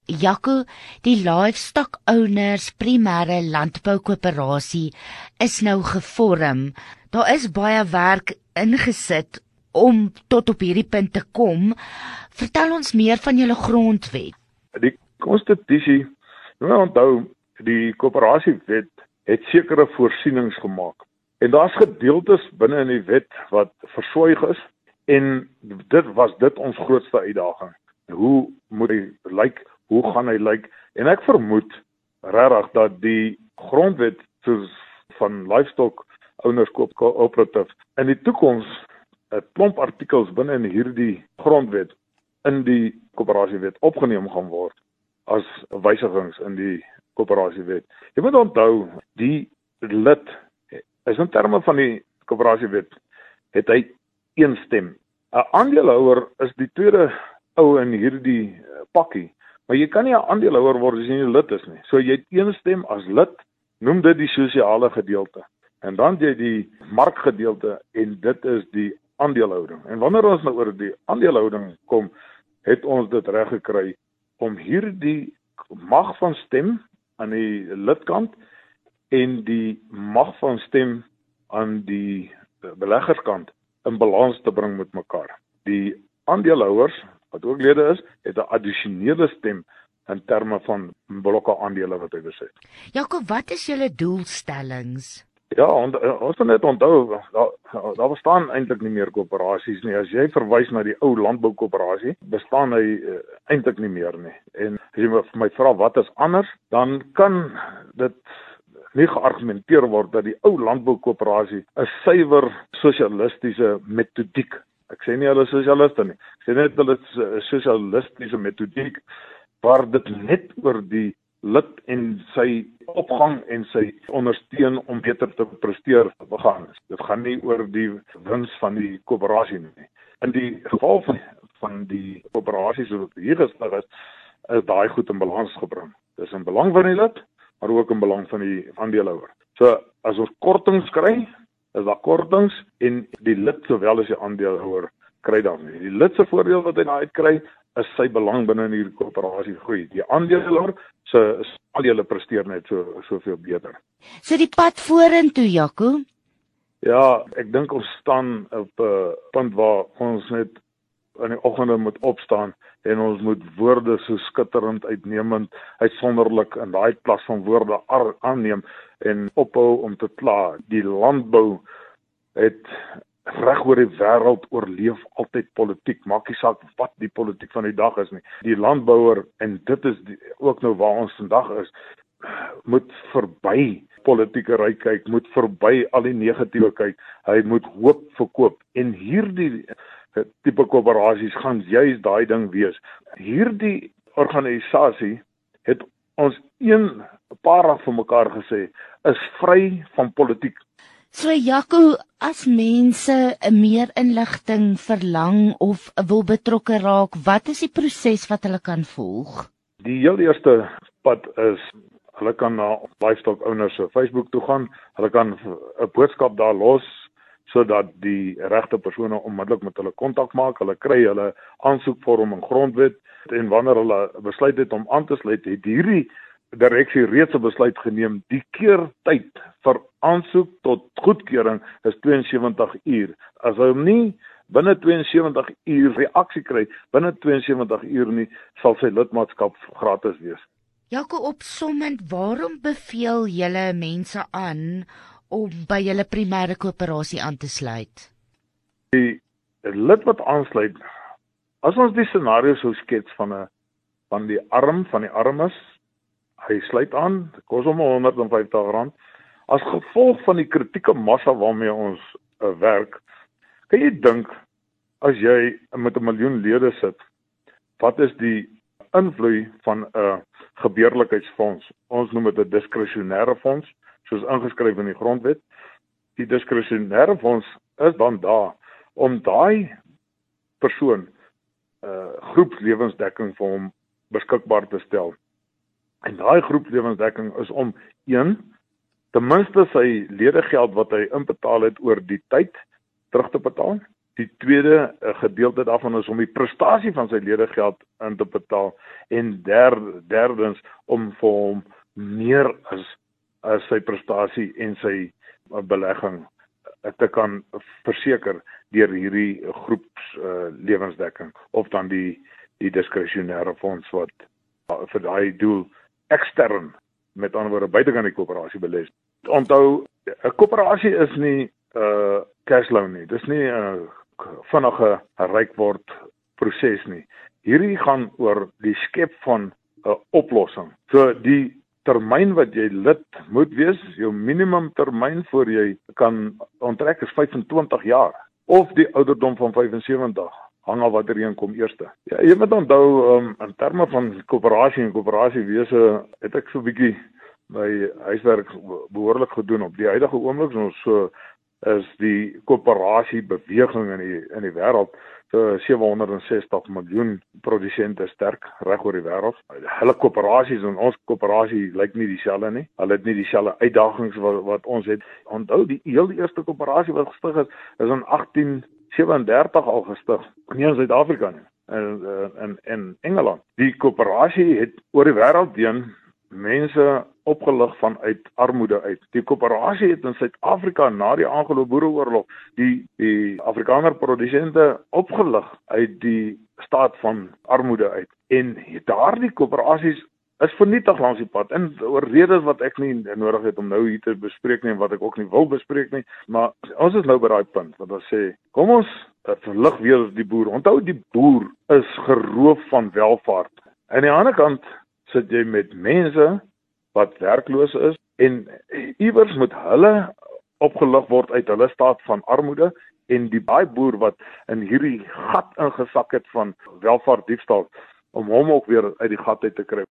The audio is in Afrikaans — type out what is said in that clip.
Jaco, die Livestock Owners Primêre Landboukoöperasie is nou gevorm. Daar is baie werk ingesit om tot op hierdie punt te kom. Vertel ons meer van julle grondwet. Die konstitusie, jy moet onthou, die koöperasiewet het sekere voorsienings gemaak. En daar's gedeeltes binne in die wet wat verswaig is en dit ons grootste uitdaging. Hoe moet hy lyk? Hoe gaan hy lyk? En ek vermoed regtig dat die grondwet soos van Livestock Owners Cooperative in die toekoms 'n klomp artikels binne in hierdie grondwet in die koöperasiewet opgeneem gaan word as wysigings in die koöperasiewet. Jy moet onthou, die lid is in terme van die koöperasiewet het hy een stem. 'n Aandeelhouer is die tweede ou in hierdie pakkie. Maar jy kan nie 'n aandeelhouer word as jy nie lid is nie. So jy het een stem as lid, noem dit die sosiale gedeelte. En dan jy die markgedeelte en dit is die aandeelhouding. En wanneer ons nou oor die aandeelhouding kom, het ons dit reg gekry om hierdie mag van stem aan die lidkant en die mag van stem aan die beleggerskant in balans te bring met mekaar. Die aandeelhouers wat ook lede is, het 'n addisionele stem in terme van blokke aandele wat hy besit. Jaco, wat is julle doelstellings? Ja, ons moet net onthou, daar bestaan eintlik nie meer koöperasies nie. As jy verwys na die ou landboukoöperasie, bestaan hy eintlik nie meer nie. En as jy my vra wat is anders, dan kan dit nie geargumenteer word dat die ou landboukoöperasie 'n suiwer sosialistiese metodiek. Ek sê nie hulle is sosialiste nie. Ek sê net hulle is 'n sosialistiese metodiek waar dit net oor die lid en sy opgang en sy ondersteun om beter te presteer begaan is. Dit gaan nie oor die wins van die koöperasie nie. In die geval van die koöperasie soos dit hier gestel is daai goed in balans gebring. Dis in belang van die lid, maar ook in belang van die aandeelhouer. So as ons kortings kry, is daar kortings en die lid sowel as die aandeelhouer kry dan nie. Die lid se voordeel wat hy daaruit kry, is sy belang binne in hierdie koöperasie groei. Die aandeelhouer se aandele presteer net soveel beter. So die pad vorentoe, Jaco? Ja, ek dink ons staan op 'n punt waar ons net in die oggende moet opstaan en ons moet woorde so skitterend, uitnemend, uitsonderlik in daai klas van woorde aanneem en ophou om te kla. Die landbou het reg oor die wêreld oorleef altyd politiek. Maak nie saak wat die politiek van die dag is nie. Die landbouer, en dit is ook nou waar ons vandag is, moet verby politieke ry kyk, moet verby al die negatiewe kyk. Hy moet hoop verkoop. En hierdie tipe koöperasies gaan juis daai ding wees. Hierdie organisasie het ons een paar van mekaar gesê, is vry van politiek. So Jaco, as mense meer inligting verlang of wil betrokke raak, wat is die proses wat hulle kan volg? Die heel eerste pad is, hulle kan na Livestock Owners se Facebook toe gaan, hulle kan 'n boodskap daar los, sodat die regte persone onmiddellik met hulle kontak maak. Hulle kry hulle aansoekvorm in grondwet en wanneer hulle besluit het om aan te sluit, het hierdie direksie reeds 'n besluit geneem. Die keertyd vir aansoek tot goedkeuring is 72 uur. As hy nie binne 72 uur reaksie kry, binne 72 uur nie, sal sy lidmaatskap gratis wees. Jaco, opsommend, waarom beveel julle mense aan om by julle primêre koöperasie aan te sluit? Die lid wat aansluit, as ons die scenario sou skets van die armes, hy sluit aan, dit kos hom R150. As gevolg van die kritieke massa waarmee ons werk, kan jy dink, as jy met 1 miljoen lede sit, wat is die invloed van 'n gebeurlikheidsfonds? Ons noem dit 'n diskresionêre fonds, soos ingeskryf in die grondwet. Die diskresionêre fonds is dan daar om daai persoon groepslewensdekking vir hom beskikbaar te stel. En daai groepslewensdekking is om ten minste sy ledegeld wat hy inbetaal het oor die tyd terug te betaal. Die tweede gedeelte daarvan is om die prestasie van sy lede geld in te betaal en derdens om vir hom meer as sy prestasie en sy belegging te kan verseker deur hierdie groeps lewensdekking of dan die diskresionêre fonds wat vir daai doel ekstern, met ander woorde buitekant die koöperasie belê. Onthou, 'n koöperasie is nie cashflow nie. Dis nie 'n vinnige ryk word proses nie. Hierdie gaan oor die skep van 'n oplossing. So die termyn wat jy lid moet wees, jou minimum termyn voor jy kan onttrek is 25 jaar of die ouderdom van 75. Hang af watter een kom eerste. Ja, jy moet onthou in terme van koöperasie en koöperasiewese het ek so 'n bietjie my huiswerk behoorlik gedoen op die huidige oomblik. Ons so is die koöperasiebeweging in die wêreld so 760 miljoen produsente sterk reg oor die wêreld. Hulle koöperasies en ons koöperasie lyk nie dieselfde nie. Hulle het nie dieselfde uitdagings wat ons het. Onthou, die heel eerste koöperasie wat gestig is in 1837 al gestig, nie in Suid-Afrika nie, in Engeland. Die koöperasie het oor die wêreld heen mense opgelig vanuit armoede uit. Die koöperasie het in Suid-Afrika na die Anglo-Boereoorlog die Afrikaner produsente opgelig uit die staat van armoede uit. En daardie koöperasies is vernietig langs die pad, en oor redes wat ek nie nodig het om nou hier te bespreek nie, en wat ek ook nie wil bespreek nie, maar ons is nou by daai punt, wat ons sê, kom ons verlig weer die boer. Onthou, die boer is geroof van welvaart. Aan die ander kant sit jy met mense wat werkloos is, en iewers moet hulle opgelig word uit hulle staat van armoede, en die baie boer wat in hierdie gat ingesak het van welvaart diefstal, om hom ook weer uit die gat uit te kry.